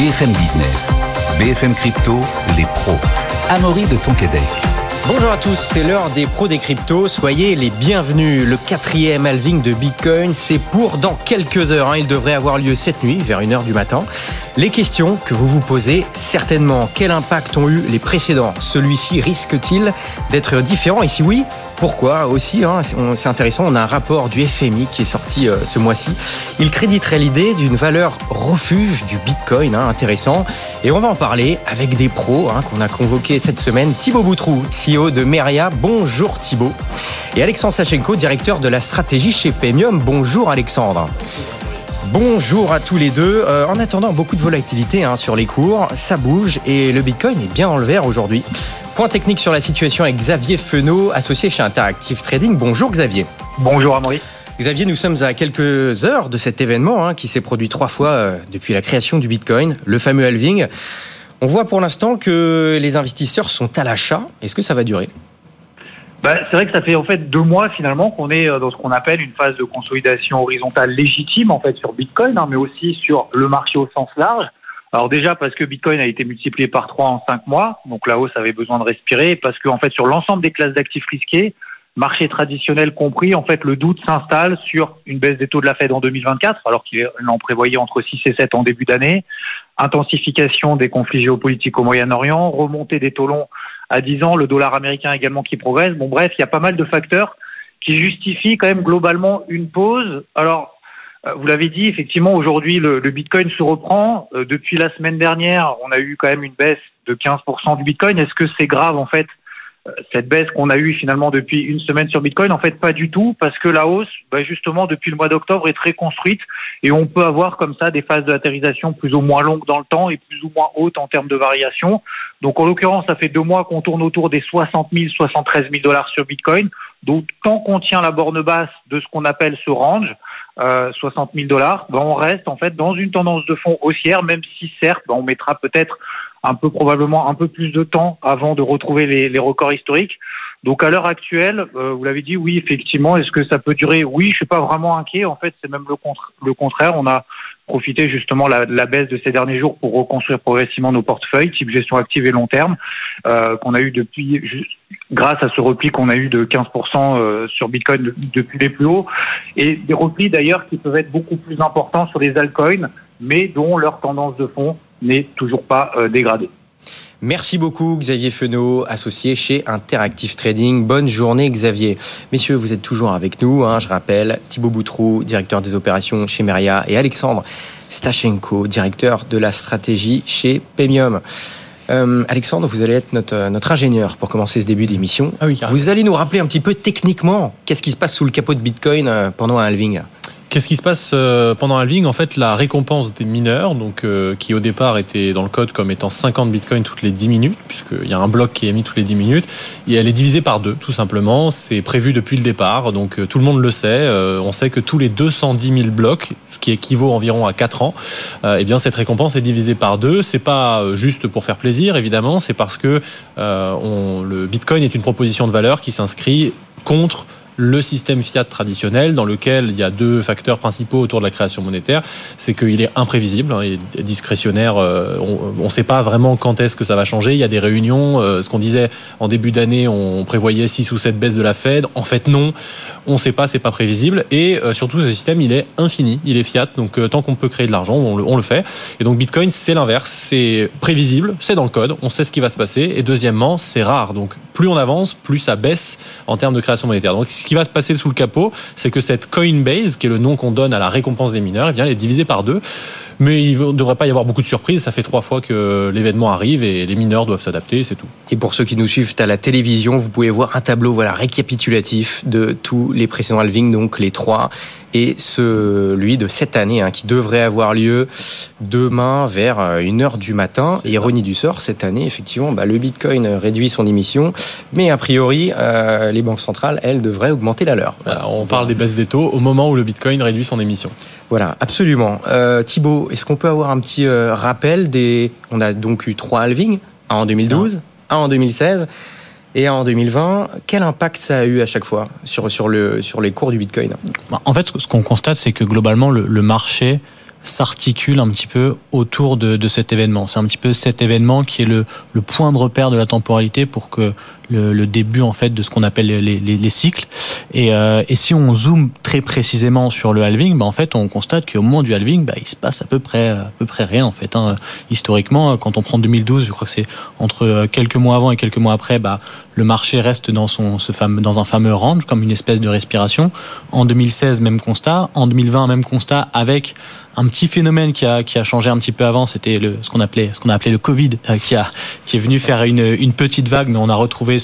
BFM Business, BFM Crypto, les pros. Amaury de Tonquédec. Bonjour à tous, c'est l'heure des pros des cryptos. Soyez les bienvenus. Le 4e halving de Bitcoin, c'est pour dans quelques heures. Il devrait avoir lieu cette nuit, vers 1h du matin. Les questions que vous vous posez, certainement. Quel impact ont eu les précédents ? Celui-ci risque-t-il d'être différent ? Et si oui, pourquoi aussi c'est intéressant, on a un rapport du FMI qui est sorti ce mois-ci. Il créditerait l'idée d'une valeur refuge du Bitcoin, intéressant. Et on va en parler avec des pros qu'on a convoqués cette semaine. Thibaut Boutroux, CEO de Meria. Bonjour Thibaut. Et Alexandre Sachenko, directeur de la stratégie chez Paymium. Bonjour Alexandre. Bonjour à tous les deux. En attendant, beaucoup de volatilité sur les cours, ça bouge et le Bitcoin est bien dans le vert aujourd'hui. Point technique sur la situation avec Xavier Fenot, associé chez Interactive Trading. Bonjour Xavier. Bonjour Amaury. Xavier, nous sommes à quelques heures de cet événement qui s'est produit 3 fois depuis la création du Bitcoin, le fameux halving. On voit pour l'instant que les investisseurs sont à l'achat. Est-ce que ça va durer ? C'est vrai que ça fait en fait 2 mois finalement qu'on est dans ce qu'on appelle une phase de consolidation horizontale légitime en fait sur Bitcoin, mais aussi sur le marché au sens large. Alors déjà parce que Bitcoin a été multiplié par 3 en 5 mois, donc la hausse avait besoin de respirer, parce que en fait sur l'ensemble des classes d'actifs risqués, marché traditionnel compris, en fait le doute s'installe sur une baisse des taux de la Fed en 2024, alors qu'il en prévoyait entre 6 et 7 en début d'année, intensification des conflits géopolitiques au Moyen-Orient, remontée des taux longs à 10 ans, le dollar américain également qui progresse. Bon bref, il y a pas mal de facteurs qui justifient quand même globalement une pause. Alors, vous l'avez dit, effectivement, aujourd'hui, le Bitcoin se reprend. Depuis la semaine dernière, on a eu quand même une baisse de 15% du Bitcoin. Est-ce que c'est grave, en fait, cette baisse qu'on a eue finalement depuis une semaine sur Bitcoin? En fait, pas du tout, parce que la hausse, justement, depuis le mois d'octobre, est très construite et on peut avoir comme ça des phases d'atterrissage plus ou moins longues dans le temps et plus ou moins hautes en termes de variation. Donc, en l'occurrence, ça fait 2 mois qu'on tourne autour des 60 000, 73 000 dollars sur Bitcoin. Donc, tant qu'on tient la borne basse de ce qu'on appelle ce range, 60 000 dollars, on reste en fait dans une tendance de fond haussière, même si certes, on mettra peut-être probablement un peu plus de temps avant de retrouver les records historiques. Donc à l'heure actuelle, vous l'avez dit, oui, effectivement, est-ce que ça peut durer ? Oui, je suis pas vraiment inquiet. En fait, c'est même le contraire. On a profité justement de la baisse de ces derniers jours pour reconstruire progressivement nos portefeuilles, type gestion active et long terme, qu'on a eu grâce à ce repli qu'on a eu de 15% sur Bitcoin depuis les plus hauts, et des replis d'ailleurs qui peuvent être beaucoup plus importants sur les altcoins, mais dont leur tendance de fond n'est toujours pas dégradée. Merci beaucoup Xavier Fenot, associé chez Interactive Trading. Bonne journée Xavier. Messieurs, vous êtes toujours avec nous, je rappelle, Thibaut Boutroux, directeur des opérations chez Meria, et Alexandre Sachenko, directeur de la stratégie chez Paymium. Alexandre, vous allez être notre ingénieur pour commencer ce début d'émission. Ah oui, vous allez nous rappeler un petit peu techniquement qu'est-ce qui se passe sous le capot de Bitcoin pendant un halving. Qu'est-ce qui se passe pendant un halving ? En fait, la récompense des mineurs, donc qui au départ était dans le code comme étant 50 bitcoins toutes les 10 minutes, puisqu'il y a un bloc qui est émis toutes les 10 minutes, et elle est divisée par 2, tout simplement. C'est prévu depuis le départ, donc tout le monde le sait. On sait que tous les 210 000 blocs, ce qui équivaut environ à 4 ans, cette récompense est divisée par 2. C'est pas juste pour faire plaisir, évidemment, c'est parce que le bitcoin est une proposition de valeur qui s'inscrit contre le système fiat traditionnel, dans lequel il y a 2 facteurs principaux autour de la création monétaire. C'est qu'il est imprévisible, il est discrétionnaire. On ne sait pas vraiment quand est-ce que ça va changer. Il y a des réunions. Ce qu'on disait en début d'année, on prévoyait 6 ou 7 baisses de la Fed. En fait, non. On ne sait pas, c'est pas prévisible. Et surtout, ce système, il est infini. Il est fiat. Donc, tant qu'on peut créer de l'argent, on le fait. Et donc, Bitcoin, c'est l'inverse. C'est prévisible. C'est dans le code. On sait ce qui va se passer. Et deuxièmement, c'est rare. Donc, plus on avance, plus ça baisse en termes de création monétaire. Donc, ce qui va se passer sous le capot, c'est que cette Coinbase, qui est le nom qu'on donne à la récompense des mineurs, elle est divisée par 2. Mais il ne devrait pas y avoir beaucoup de surprises. Ça fait 3 fois que l'événement arrive et les mineurs doivent s'adapter, c'est tout. Et pour ceux qui nous suivent à la télévision, vous pouvez voir un tableau récapitulatif de tous les précédents halvings, donc les 3, et celui de cette année qui devrait avoir lieu demain vers 1h du matin. Et ironie du sort, cette année, effectivement, le Bitcoin réduit son émission, mais a priori, les banques centrales, elles, devraient augmenter la leur. Voilà, on parle des baisses des taux au moment où le Bitcoin réduit son émission. Voilà, absolument. Thibaut, est-ce qu'on peut avoir un petit rappel On a donc eu 3 halvings, un en 2012, un en 2016 et un en 2020. Quel impact ça a eu à chaque fois sur les cours du Bitcoin ? En fait, ce qu'on constate, c'est que globalement, le marché s'articule un petit peu autour de cet événement. C'est un petit peu cet événement qui est le point de repère de la temporalité pour que le début en fait de ce qu'on appelle les cycles. Et si on zoome très précisément sur le halving, en fait on constate qu'au moment du halving, il se passe à peu près rien en fait. Historiquement, quand on prend 2012, je crois que c'est entre quelques mois avant et quelques mois après, le marché reste dans un fameux range, comme une espèce de respiration. En 2016, même constat. En 2020, même constat, avec un petit phénomène qui a changé un petit peu avant, c'était ce qu'on a appelé le Covid, qui est venu faire une petite vague, mais on a retrouvé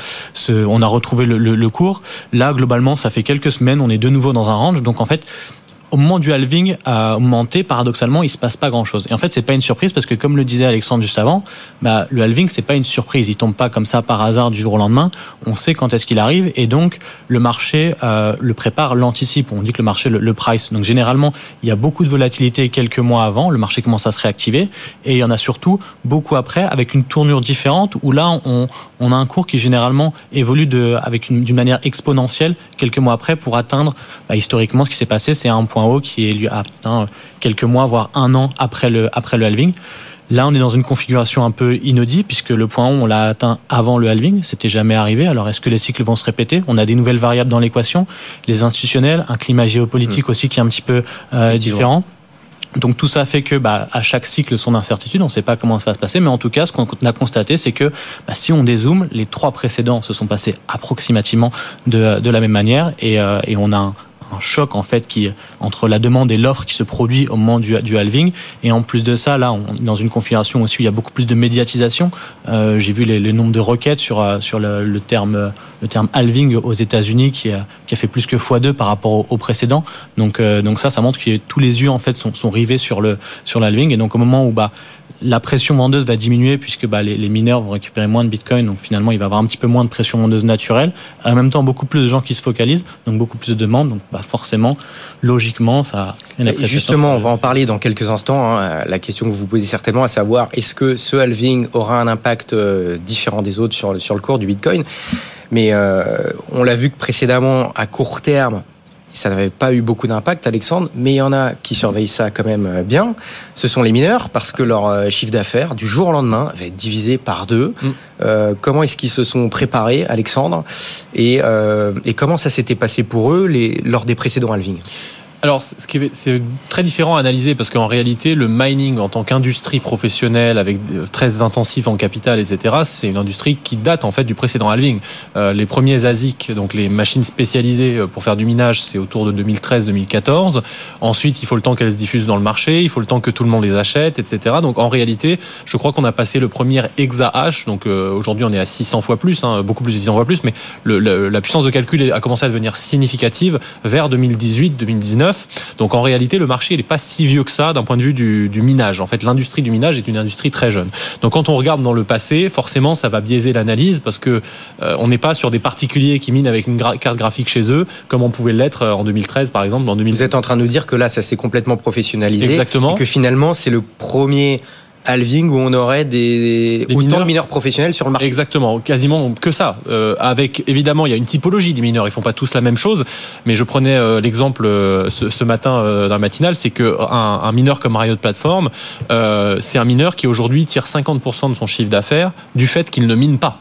le cours. Là, globalement, ça fait quelques semaines, on est de nouveau dans un range. Donc, en fait, au moment du halving, au moment T, paradoxalement, il se passe pas grand-chose. Et en fait, c'est pas une surprise parce que, comme le disait Alexandre juste avant, le halving, c'est pas une surprise. Il tombe pas comme ça par hasard du jour au lendemain. On sait quand est-ce qu'il arrive et donc le marché le prépare, l'anticipe. On dit que le marché le price. Donc généralement, il y a beaucoup de volatilité quelques mois avant. Le marché commence à se réactiver et il y en a surtout beaucoup après avec une tournure différente où là, on a un cours qui généralement évolue d'une manière exponentielle quelques mois après pour atteindre historiquement ce qui s'est passé, c'est un point haut qui est lui atteint quelques mois voire un an après le halving. Là, on est dans une configuration un peu inaudite puisque le point haut, on l'a atteint avant le halving, c'était jamais arrivé. Alors, est-ce que les cycles vont se répéter ? On a des nouvelles variables dans l'équation, les institutionnels, un climat géopolitique aussi qui est un petit peu différent. Donc tout ça fait que à chaque cycle son incertitude, on ne sait pas comment ça va se passer, mais en tout cas ce qu'on a constaté c'est que si on dézoome, les 3 précédents se sont passés approximativement de la même manière et on a un choc en fait entre la demande et l'offre qui se produit au moment du halving. Et en plus de ça, là, on est dans une configuration aussi où il y a beaucoup plus de médiatisation. J'ai vu les nombres de requêtes sur le terme halving aux États-Unis qui a fait plus que x2 par rapport au précédent. Donc ça montre que tous les yeux en fait sont rivés sur l'halving. Et donc au moment où la pression vendeuse va diminuer puisque les mineurs vont récupérer moins de Bitcoin, donc finalement il va y avoir un petit peu moins de pression vendeuse naturelle. En même temps, beaucoup plus de gens qui se focalisent, donc beaucoup plus de demandes. Donc forcément, logiquement, ça. Justement, on va en parler dans quelques instants. La question que vous vous posez certainement, à savoir est-ce que ce halving aura un impact différent des autres sur le cours du Bitcoin ? Mais on l'a vu que précédemment, à court terme, ça n'avait pas eu beaucoup d'impact, Alexandre, mais il y en a qui surveillent ça quand même bien. Ce sont les mineurs, parce que leur chiffre d'affaires, du jour au lendemain, va être divisé par 2. Comment est-ce qu'ils se sont préparés, Alexandre ? Et comment ça s'était passé pour eux lors des précédents halvings ? Alors, c'est très différent à analyser parce qu'en réalité, le mining en tant qu'industrie professionnelle avec très intensif en capital, etc., c'est une industrie qui date en fait du précédent halving. Les premiers ASIC, donc les machines spécialisées pour faire du minage, c'est autour de 2013-2014. Ensuite, il faut le temps qu'elles se diffusent dans le marché, il faut le temps que tout le monde les achète, etc. Donc, en réalité, je crois qu'on a passé le premier exahash. Donc, aujourd'hui, on est à 600 fois plus, beaucoup plus de 600 fois plus, mais la puissance de calcul a commencé à devenir significative vers 2018-2019. Donc en réalité, le marché n'est pas si vieux que ça d'un point de vue du minage. En fait, l'industrie du minage est une industrie très jeune. Donc quand on regarde dans le passé, forcément, ça va biaiser l'analyse parce que on n'est pas sur des particuliers qui minent avec une carte graphique chez eux, comme on pouvait l'être en 2013, par exemple. Vous êtes en train de nous dire que là, ça s'est complètement professionnalisé. Exactement. Et que finalement, c'est le premier halving où on aurait autant de mineurs professionnels sur le marché. Exactement, quasiment que ça. Avec évidemment, il y a une typologie des mineurs, ils font pas tous la même chose, mais je prenais l'exemple ce matin d'un matinal, c'est que un mineur comme Riot Platform, c'est un mineur qui aujourd'hui tire 50% de son chiffre d'affaires du fait qu'il ne mine pas.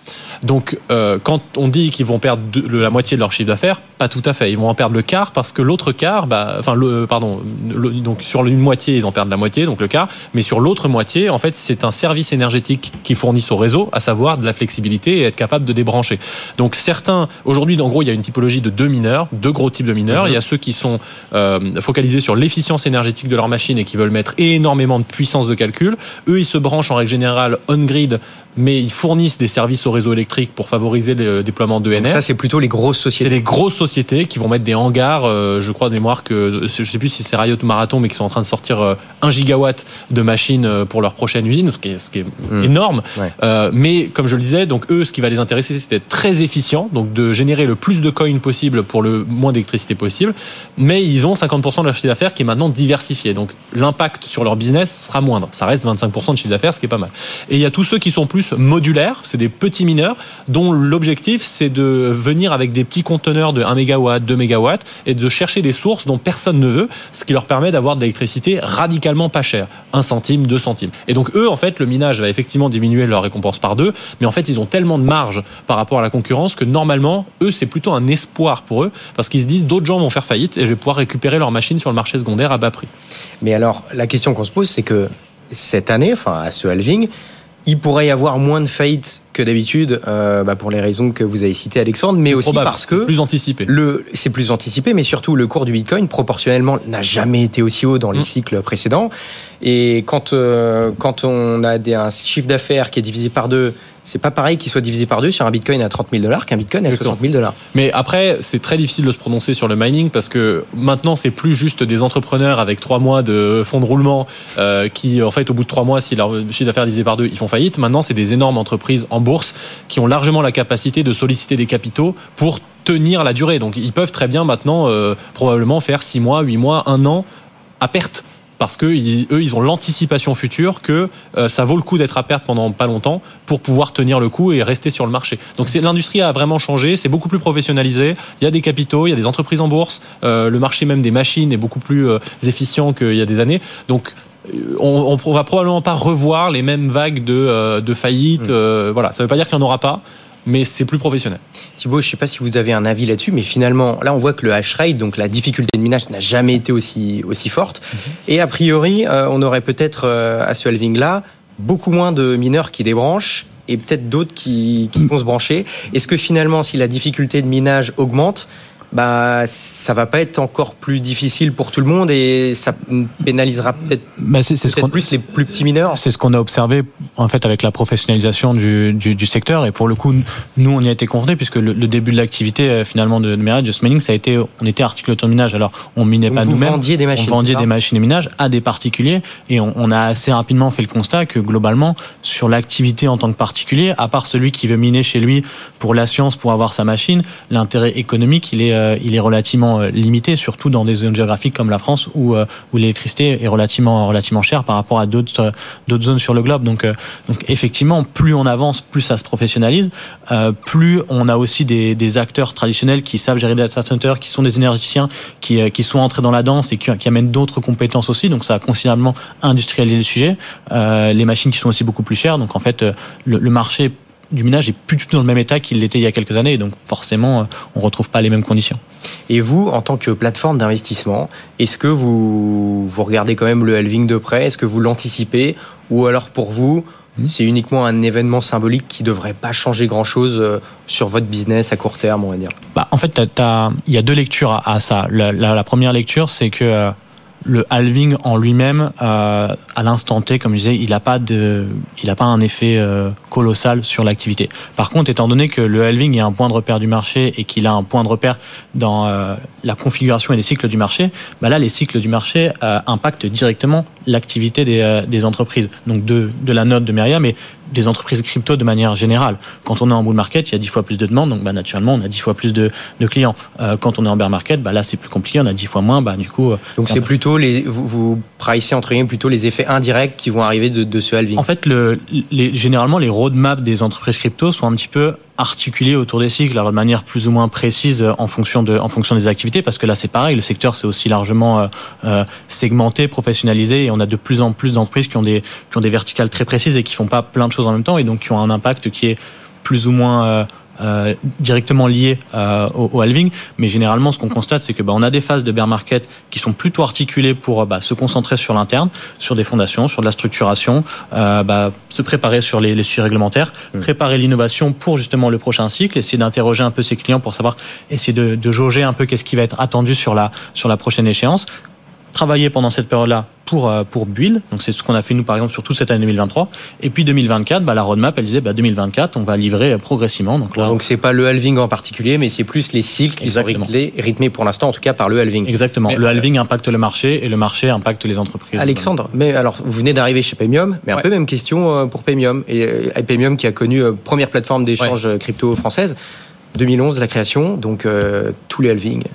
Donc, quand on dit qu'ils vont perdre la moitié de leur chiffre d'affaires, pas tout à fait. Ils vont en perdre le quart parce que l'autre quart, donc sur une moitié, ils en perdent la moitié, donc le quart. Mais sur l'autre moitié, en fait, c'est un service énergétique qu'ils fournissent au réseau, à savoir de la flexibilité et être capable de débrancher. Donc, certains, aujourd'hui, en gros, il y a une typologie de 2 gros types de mineurs. Il y a ceux qui sont focalisés sur l'efficience énergétique de leur machine et qui veulent mettre énormément de puissance de calcul. Eux, ils se branchent en règle générale on-grid, mais ils fournissent des services au réseau électrique pour favoriser le déploiement d'ENR. Donc ça, c'est plutôt les grosses sociétés. C'est les grosses sociétés qui vont mettre des hangars, je crois de mémoire que, je sais plus si c'est Riot ou Marathon, mais qui sont en train de sortir 1 gigawatt de machines pour leur prochaine usine, ce qui est énorme. Ouais. Mais comme je le disais, donc eux, ce qui va les intéresser, c'est d'être très efficient, donc de générer le plus de coins possible pour le moins d'électricité possible. Mais ils ont 50% de leur chiffre d'affaires qui est maintenant diversifié. Donc l'impact sur leur business sera moindre. Ça reste 25% de chiffre d'affaires, ce qui est pas mal. Et il y a tous ceux qui sont plus plus modulaires, c'est des petits mineurs dont l'objectif c'est de venir avec des petits conteneurs de 1 MW, 2 MW et de chercher des sources dont personne ne veut, ce qui leur permet d'avoir de l'électricité radicalement pas chère, 1 centime, 2 centimes. Et donc eux, en fait, le minage va effectivement diminuer leur récompense par 2, mais en fait, ils ont tellement de marge par rapport à la concurrence que normalement, eux, c'est plutôt un espoir pour eux, parce qu'ils se disent d'autres gens vont faire faillite et je vais pouvoir récupérer leurs machines sur le marché secondaire à bas prix. Mais alors, la question qu'on se pose, c'est que cette année, enfin à ce halving, il pourrait y avoir moins de faillites que d'habitude, pour les raisons que vous avez citées, Alexandre, mais aussi parce que c'est plus anticipé. C'est plus anticipé, mais surtout le cours du Bitcoin proportionnellement n'a jamais été aussi haut dans les cycles précédents. Et quand on a un chiffre d'affaires qui est divisé par 2, c'est pas pareil qu'il soit divisé par 2 sur un Bitcoin à $30,000 qu'un Bitcoin à $60,000. Mais après, c'est très difficile de se prononcer sur le mining parce que maintenant, c'est plus juste des entrepreneurs avec 3 mois de fonds de roulement qui, en fait, au bout de 3 mois, si leur chiffre d'affaires est divisé par 2, ils font faillite. Maintenant, c'est des énormes entreprises en bourse qui ont largement la capacité de solliciter des capitaux pour tenir la durée. Donc, ils peuvent très bien maintenant probablement faire 6 mois, 8 mois, 1 an à perte. Parce que eux, ils ont l'anticipation future que ça vaut le coup d'être à perte pendant pas longtemps pour pouvoir tenir le coup et rester sur le marché. Donc l'industrie a vraiment changé, c'est beaucoup plus professionnalisé. Il y a des capitaux, il y a des entreprises en bourse. Le marché même des machines est beaucoup plus efficient qu'il y a des années. Donc on va probablement pas revoir les mêmes vagues de faillites. Voilà, ça veut pas dire qu'il n'y en aura pas, mais c'est plus professionnel. Thibaut, je ne sais pas si vous avez un avis là-dessus, mais finalement, là, on voit que le hash rate, donc la difficulté de minage, n'a jamais été aussi forte. Et a priori, on aurait peut-être, à ce halving-là, beaucoup moins de mineurs qui débranchent et peut-être d'autres qui vont se brancher. Est-ce que finalement, si la difficulté de minage augmente, ça va pas être encore plus difficile pour tout le monde et ça pénalisera peut-être plus les plus petits mineurs. C'est ce qu'on a observé en fait avec la professionnalisation du secteur et pour le coup nous on y a été confrontés puisque le début de l'activité finalement de minage, de ce mining, on était articulé autour de minage. Alors on minait pas nous-mêmes, on vendait des machines de minage à des particuliers et on a assez rapidement fait le constat que globalement sur l'activité en tant que particulier, à part celui qui veut miner chez lui pour la science, pour avoir sa machine, l'intérêt économique il est relativement limité, surtout dans des zones géographiques comme la France où l'électricité est relativement chère par rapport à d'autres zones sur le globe. Donc effectivement, plus on avance, plus ça se professionnalise, plus on a aussi des acteurs traditionnels qui savent gérer des data centers, qui sont des énergéticiens, qui sont entrés dans la danse et qui amènent d'autres compétences aussi. Donc ça a considérablement industrialisé le sujet. Les machines qui sont aussi beaucoup plus chères. Donc en fait, le marché du minage est plus du tout dans le même état qu'il l'était il y a quelques années, et donc forcément on retrouve pas les mêmes conditions. Et vous, en tant que plateforme d'investissement, est-ce que vous regardez quand même le halving de près? Est-ce que vous l'anticipez? Ou alors pour vous, c'est uniquement un événement symbolique qui devrait pas changer grand-chose sur votre business à court terme, on va dire? En fait, il y a 2 lectures à ça. La première lecture, c'est que le halving en lui-même, à l'instant T, comme je disais, il n'a pas un effet colossal sur l'activité. Par contre, étant donné que le halving est un point de repère du marché et qu'il a un point de repère dans la configuration et les cycles du marché, là, les cycles du marché impactent directement l'activité des entreprises. Donc de la note de Myriam, mais des entreprises crypto de manière générale. Quand on est en bull market, il y a 10 fois plus de demandes, donc naturellement, on a 10 fois plus de clients. Quand on est en bear market, là, c'est plus compliqué, on a 10 fois moins, du coup... Donc c'est plutôt vous pricez entre guillemets plutôt les effets indirects qui vont arriver de ce halving. En fait, généralement, les roadmaps des entreprises crypto sont un petit peu articulés autour des cycles, alors de manière plus ou moins précise en fonction des activités, parce que là, c'est pareil, le secteur c'est aussi largement segmenté, professionnalisé, et on a de plus en plus d'entreprises qui ont des verticales très précises et qui font pas plein de choses en même temps, et donc qui ont un impact qui est plus ou moins directement lié au halving, mais généralement ce qu'on constate c'est que on a des phases de bear market qui sont plutôt articulées pour se concentrer sur l'interne, sur des fondations, sur de la structuration, se préparer sur les sujets réglementaires, préparer l'innovation pour justement le prochain cycle, essayer d'interroger un peu ses clients pour savoir, essayer de jauger un peu qu'est-ce qui va être attendu sur la prochaine échéance, travailler pendant cette période-là pour build. Donc c'est ce qu'on a fait nous par exemple sur toute cette année 2023. Et puis 2024, la roadmap elle disait 2024 on va livrer progressivement. Donc c'est pas le halving en particulier, mais c'est plus les cycles qui sont rythmés pour l'instant en tout cas par le halving. Exactement. Le halving impacte le marché et le marché impacte les entreprises. Alexandre, mais alors vous venez d'arriver chez Paymium, mais un peu même question pour Paymium et Paymium qui a connu première plateforme d'échange crypto française, 2011 la création, donc tous les halvings.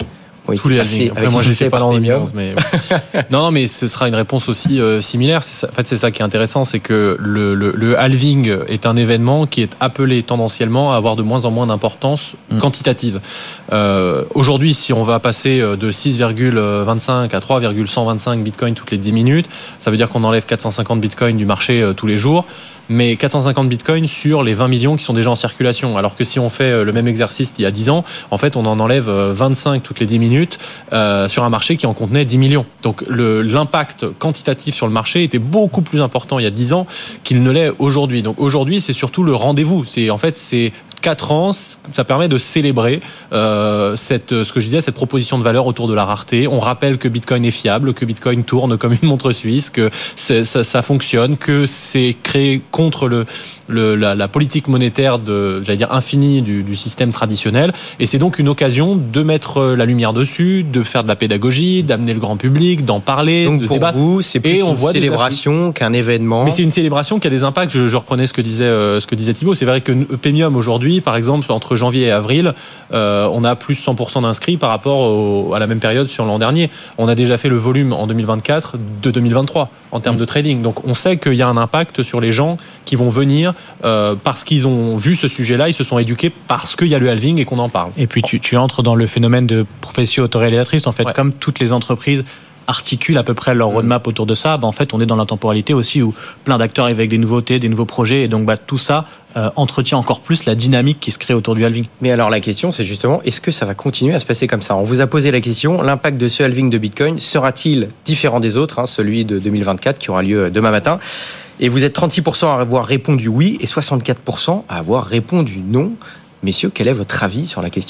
ont tous les été passés halvings. Après, avec moi, les j'étais pas dans premium. 2011, mais non, mais ce sera une réponse aussi similaire. En fait, c'est ça qui est intéressant, c'est que le halving est un événement qui est appelé tendanciellement à avoir de moins en moins d'importance quantitative. Aujourd'hui, si on va passer de 6,25 à 3,125 bitcoins toutes les 10 minutes, ça veut dire qu'on enlève 450 bitcoins du marché tous les jours. Mais 450 bitcoins sur les 20 millions qui sont déjà en circulation. Alors que si on fait le même exercice il y a 10 ans, en fait, on en enlève 25 toutes les 10 minutes sur un marché qui en contenait 10 millions. Donc l'impact quantitatif sur le marché était beaucoup plus important il y a 10 ans qu'il ne l'est aujourd'hui. Donc aujourd'hui, c'est surtout le rendez-vous. C'est 4 ans, ça permet de célébrer ce que je disais, cette proposition de valeur autour de la rareté. On rappelle que Bitcoin est fiable, que Bitcoin tourne comme une montre suisse, que ça fonctionne, que c'est créé contre la politique monétaire infinie du système traditionnel. Et c'est donc une occasion de mettre la lumière dessus, de faire de la pédagogie, d'amener le grand public, d'en parler, donc de pour débattre. vous, c'est plus une célébration qu'un événement. Mais c'est une célébration qui a des impacts. Je reprenais ce que disait Thibaut. C'est vrai que Pemium aujourd'hui, par exemple, entre janvier et avril, on a plus 100% d'inscrits par rapport à la même période sur l'an dernier. On a déjà fait le volume en 2024 de 2023 en termes de trading. Donc on sait qu'il y a un impact sur les gens qui vont venir parce qu'ils ont vu ce sujet-là, ils se sont éduqués parce qu'il y a le halving et qu'on en parle. Et puis tu entres dans le phénomène de prophétie autoréalisatrice. En fait, Ouais. comme toutes les entreprises articulent à peu près leur roadmap autour de ça, en fait, on est dans la temporalité aussi où plein d'acteurs arrivent avec des nouveautés, des nouveaux projets, et donc tout ça entretient encore plus la dynamique qui se crée autour du halving. Mais alors la question, c'est justement, est-ce que ça va continuer à se passer comme ça ? On vous a posé la question, l'impact de ce halving de Bitcoin sera-t-il différent des autres, celui de 2024 qui aura lieu demain matin ? Et vous êtes 36% à avoir répondu oui et 64% à avoir répondu non. Messieurs, quel est votre avis sur la question ?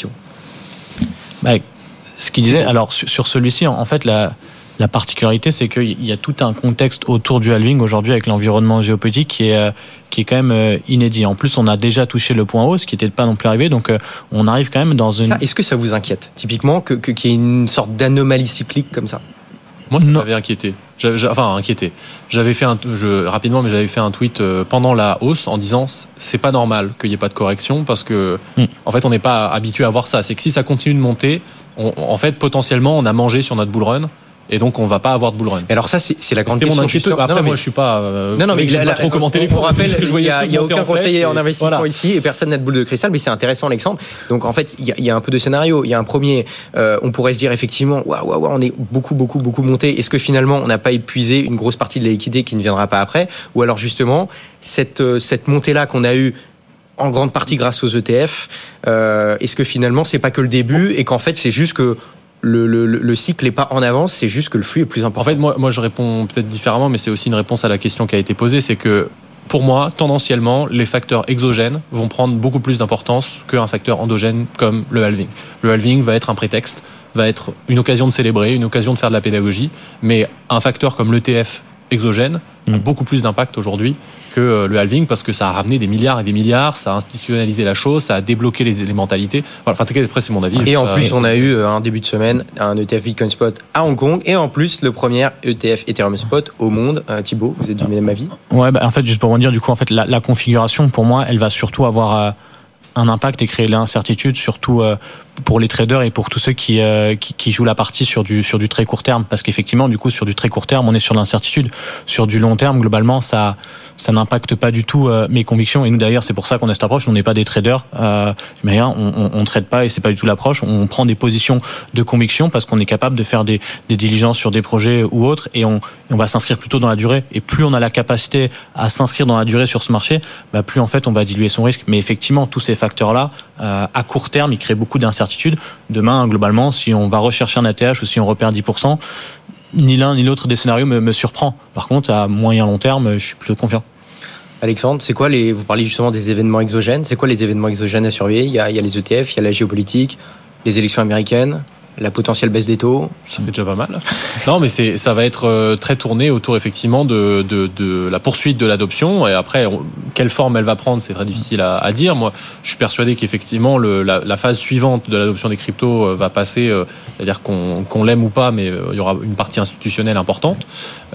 Ce qu'il disait, alors sur celui-ci, en fait, la particularité, c'est qu'il y a tout un contexte autour du halving aujourd'hui avec l'environnement géopolitique qui est quand même inédit. En plus, on a déjà touché le point haut, ce qui n'était pas non plus arrivé, donc on arrive quand même dans une... Est-ce que ça vous inquiète, typiquement, qu'il y ait une sorte d'anomalie cyclique comme ça ? Moi, ça m'avait inquiété. Inquiété. J'avais fait j'avais fait un tweet pendant la hausse en disant c'est pas normal qu'il n'y ait pas de correction parce que en fait on n'est pas habitué à voir ça. C'est que si ça continue de monter, en fait potentiellement on a mangé sur notre bull run. Et donc on va pas avoir de bull run. Et alors ça c'est la grande question. Mon inquiétude. Après moi je suis pas. Mais je vais pas trop commenter les on rappelle il y a aucun conseiller en investissement voilà. ici et personne n'a de boule de cristal, mais c'est intéressant Alexandre. Donc en fait il y a un peu de scénario. Il y a un premier, on pourrait se dire effectivement waouh on est beaucoup monté. Est-ce que finalement on n'a pas épuisé une grosse partie de la liquidité qui ne viendra pas après, ou alors justement cette montée là qu'on a eue en grande partie grâce aux ETF, est-ce que finalement c'est pas que le début et qu'en fait c'est juste que le cycle n'est pas en avance, c'est juste que le flux est plus important. En fait, moi je réponds peut-être différemment, mais c'est aussi une réponse à la question qui a été posée, c'est que pour moi, tendanciellement, les facteurs exogènes vont prendre beaucoup plus d'importance qu'un facteur endogène comme le halving. Le halving va être un prétexte, va être une occasion de célébrer, une occasion de faire de la pédagogie, mais un facteur comme l'ETF exogène a beaucoup plus d'impact aujourd'hui que le halving parce que ça a ramené des milliards et des milliards, ça a institutionnalisé la chose, ça a débloqué les mentalités. Voilà, après c'est mon avis. Et en plus on a eu un début de semaine un ETF Bitcoin Spot à Hong Kong et en plus le premier ETF Ethereum Spot au monde. Thibaut, vous êtes du même avis ? Ouais, en fait juste pour vous dire du coup en fait la configuration pour moi elle va surtout avoir un impact et créer l'incertitude surtout pour les traders et pour tous ceux qui jouent la partie sur du très court terme, parce qu'effectivement du coup sur du très court terme on est sur l'incertitude. Sur du long terme globalement ça n'impacte pas du tout mes convictions, et nous d'ailleurs c'est pour ça qu'on a cette approche. Nous on n'est pas des traders, mais on trade pas et c'est pas du tout l'approche. On prend des positions de conviction parce qu'on est capable de faire des diligences sur des projets ou autres, et on va s'inscrire plutôt dans la durée, et plus on a la capacité à s'inscrire dans la durée sur ce marché, plus en fait on va diluer son risque. Mais effectivement tous ces facteurs là à court terme ils créent beaucoup d'incertitude. Demain globalement si on va rechercher un ATH ou si on repère 10%, ni l'un ni l'autre des scénarios me surprend. Par contre à moyen long terme je suis plutôt confiant. Alexandre, c'est quoi vous parlez justement des événements exogènes, c'est quoi les événements exogènes à surveiller ? Il y a les ETF, il y a la géopolitique, les élections américaines, la potentielle baisse des taux. Ça fait déjà pas mal. Non, mais ça va être très tourné autour effectivement de la poursuite de l'adoption. Et après, quelle forme elle va prendre, c'est très difficile à dire. Moi, je suis persuadé qu'effectivement la phase suivante de l'adoption des cryptos va passer, c'est-à-dire qu'on l'aime ou pas, mais il y aura une partie institutionnelle importante.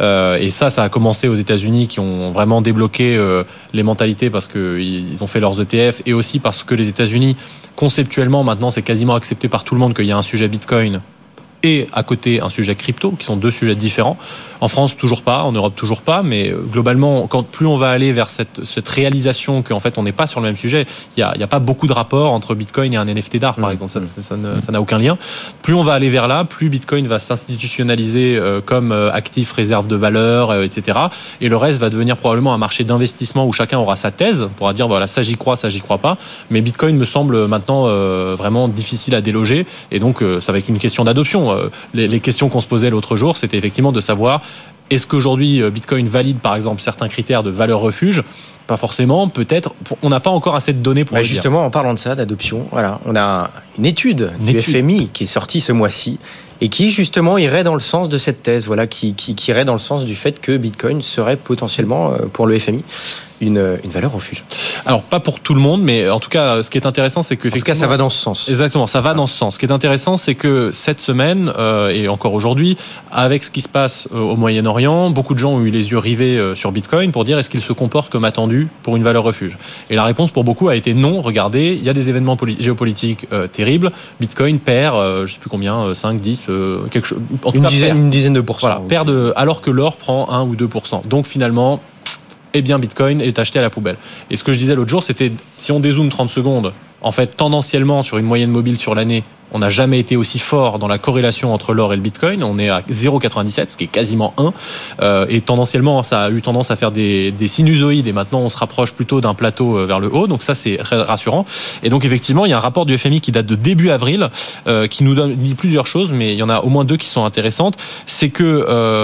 Et ça a commencé aux États-Unis, qui ont vraiment débloqué les mentalités parce qu'ils ont fait leurs ETF, et aussi parce que les États-Unis conceptuellement maintenant c'est quasiment accepté par tout le monde qu'il y a un sujet Bitcoin et à côté un sujet crypto, qui sont deux sujets différents. En France, toujours pas, en Europe, toujours pas, mais globalement, plus on va aller vers cette réalisation qu'en fait, on n'est pas sur le même sujet, il y a pas beaucoup de rapport entre Bitcoin et un NFT d'art, par exemple, ça n'a aucun lien. Plus on va aller vers là, plus Bitcoin va s'institutionnaliser comme actif, réserve de valeur, etc. Et le reste va devenir probablement un marché d'investissement où chacun aura sa thèse, pourra dire, voilà, ça j'y crois pas. Mais Bitcoin me semble maintenant vraiment difficile à déloger, et donc ça va être une question d'adoption. Les questions qu'on se posait l'autre jour, c'était effectivement de savoir est-ce qu'aujourd'hui Bitcoin valide par exemple certains critères de valeur refuge ? Pas forcément, peut-être. On n'a pas encore assez de données pour le dire. Justement, en parlant de ça, d'adoption, voilà, on a une étude du FMI qui est sortie ce mois-ci et qui justement irait dans le sens de cette thèse, voilà, qui irait dans le sens du fait que Bitcoin serait potentiellement pour le FMI une valeur refuge. Alors pas pour tout le monde, mais en tout cas, ce qui est intéressant, c'est que en tout cas, ça va dans ce sens. Exactement, ça va dans ce sens. Ce qui est intéressant, c'est que cette semaine et encore aujourd'hui, avec ce qui se passe au Moyen-Orient, beaucoup de gens ont eu les yeux rivés sur Bitcoin pour dire est-ce qu'il se comporte comme attendu pour une valeur refuge. Et la réponse pour beaucoup a été non. Regardez, il y a des événements géopolitiques terribles. Bitcoin perd, je sais plus combien, 5, 10, quelque chose. En tout cas, une dizaine de pourcents. Voilà, perd alors que l'or prend 1 ou 2%. Donc finalement, eh bien Bitcoin est acheté à la poubelle. Et ce que je disais l'autre jour, c'était si on dézoome 30 secondes, en fait, tendanciellement, sur une moyenne mobile sur l'année, on n'a jamais été aussi fort dans la corrélation entre l'or et le Bitcoin. On est à 0,97, ce qui est quasiment 1. Et tendanciellement, ça a eu tendance à faire des sinusoïdes. Et maintenant, on se rapproche plutôt d'un plateau vers le haut. Donc ça, c'est rassurant. Et donc, effectivement, il y a un rapport du FMI qui date de début avril, qui nous dit plusieurs choses, mais il y en a au moins 2 qui sont intéressantes. C'est que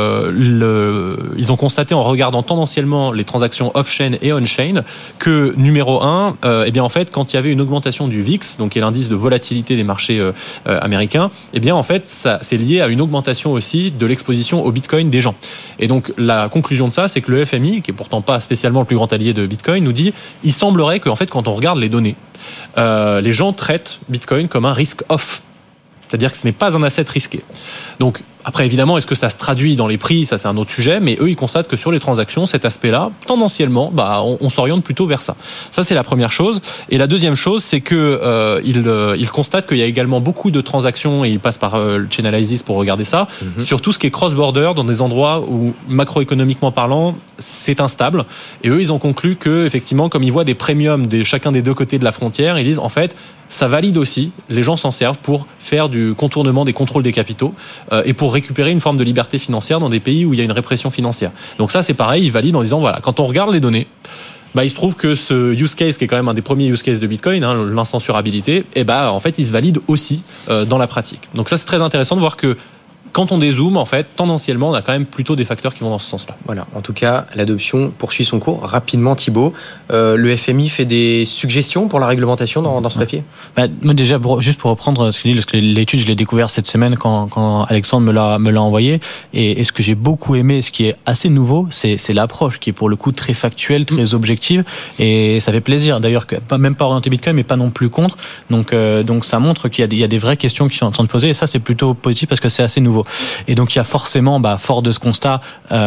ils ont constaté en regardant tendanciellement les transactions off-chain et on-chain que, numéro 1, eh bien, en fait, quand il y avait une augmentation du VIX, donc qui est l'indice de volatilité des marchés américain, eh bien en fait ça c'est lié à une augmentation aussi de l'exposition au Bitcoin des gens. Et donc la conclusion de ça, c'est que le FMI, qui est pourtant pas spécialement le plus grand allié de Bitcoin, nous dit il semblerait qu'en fait quand on regarde les données, les gens traitent Bitcoin comme un risque off. C'est-à-dire que ce n'est pas un asset risqué. Donc, après, évidemment, est-ce que ça se traduit dans les prix ? Ça, c'est un autre sujet. Mais eux, ils constatent que sur les transactions, cet aspect-là, tendanciellement, on s'oriente plutôt vers ça. Ça, c'est la première chose. Et la deuxième chose, c'est que ils constatent qu'il y a également beaucoup de transactions, et ils passent par Chainalysis pour regarder ça, sur tout ce qui est cross-border, dans des endroits où, macroéconomiquement parlant, c'est instable. Et eux, ils ont conclu que, effectivement, comme ils voient des premiums de chacun des deux côtés de la frontière, ils disent, en fait, ça valide aussi, les gens s'en servent pour faire du contournement des contrôles des capitaux et pour récupérer une forme de liberté financière dans des pays où il y a une répression financière. Donc ça, c'est pareil, ils valident en disant, voilà, quand on regarde les données, il se trouve que ce use case, qui est quand même un des premiers use cases de Bitcoin, l'incensurabilité, en fait, il se valide aussi dans la pratique. Donc ça, c'est très intéressant de voir que quand on dézoome, en fait, tendanciellement, on a quand même plutôt des facteurs qui vont dans ce sens-là. Voilà. En tout cas, l'adoption poursuit son cours. Rapidement, Thibaut, le FMI fait des suggestions pour la réglementation dans ce papier ? Moi, déjà, juste pour reprendre ce qu'il dit, parce que l'étude, je l'ai découvert cette semaine quand Alexandre me l'a envoyé. Et ce que j'ai beaucoup aimé, ce qui est assez nouveau, c'est l'approche qui est pour le coup très factuelle, très objective. Et ça fait plaisir. D'ailleurs, même pas orienté Bitcoin, mais pas non plus contre. Donc ça montre qu'il y a des vraies questions qui sont en train de poser. Et ça, c'est plutôt positif parce que c'est assez nouveau. Et donc il y a forcément, fort de ce constat,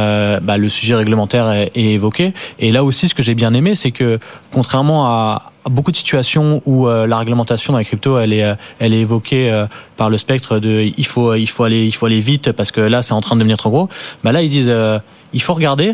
le sujet réglementaire est évoqué. Et là aussi, ce que j'ai bien aimé, c'est que contrairement à beaucoup de situations où la réglementation dans les cryptos, elle est évoquée par le spectre de il faut aller vite parce que là c'est en train de devenir trop gros. Là ils disent il faut regarder,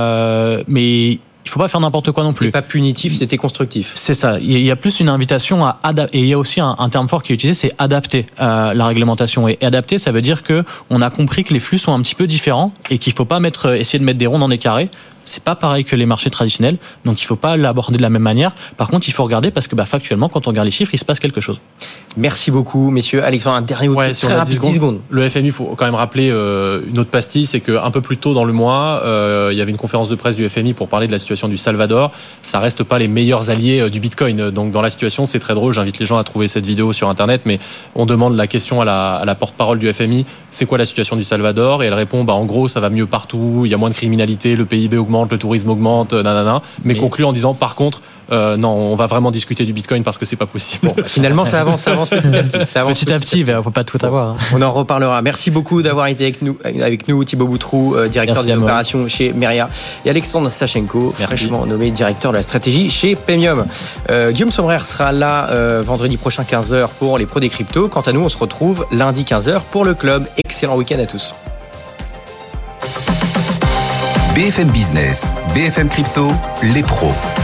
mais il faut pas faire n'importe quoi non plus. C'est pas punitif, c'était constructif. C'est ça. Il y a plus une invitation à adapter. Et il y a aussi un terme fort qui est utilisé, c'est adapter la réglementation. Et adapter, ça veut dire que on a compris que les flux sont un petit peu différents et qu'il faut pas essayer de mettre des ronds dans des carrés. C'est pas pareil que les marchés traditionnels, donc il faut pas l'aborder de la même manière. Par contre, il faut regarder parce que factuellement, quand on regarde les chiffres, il se passe quelque chose. Merci beaucoup, messieurs. Alexandre, un dernier mot très rapide, 10 secondes. Le FMI, il faut quand même rappeler une autre pastille, c'est qu'un peu plus tôt dans le mois, il y avait une conférence de presse du FMI pour parler de la situation du Salvador. Ça reste pas les meilleurs alliés du Bitcoin. Donc dans la situation, c'est très drôle. J'invite les gens à trouver cette vidéo sur Internet, mais on demande la question à la porte-parole du FMI, c'est quoi la situation du Salvador ? Et elle répond, en gros, ça va mieux partout, il y a moins de criminalité, le PIB augmente, le tourisme augmente, mais conclut en disant, par contre, non, on va vraiment discuter du Bitcoin parce que c'est pas possible. Bon, finalement, ça avance petit à petit. Petit à petit, on peut pas tout avoir. On en reparlera. Merci beaucoup d'avoir été avec nous Thibaut Boutroux, directeur des opérations chez Meria, et Alexandre Sachenko, fraîchement nommé directeur de la stratégie chez Paymium. Guillaume Sommerer sera là vendredi prochain 15h pour les pros des cryptos. Quant à nous, on se retrouve lundi 15h pour le club. Excellent week-end à tous. BFM Business, BFM Crypto, les pros.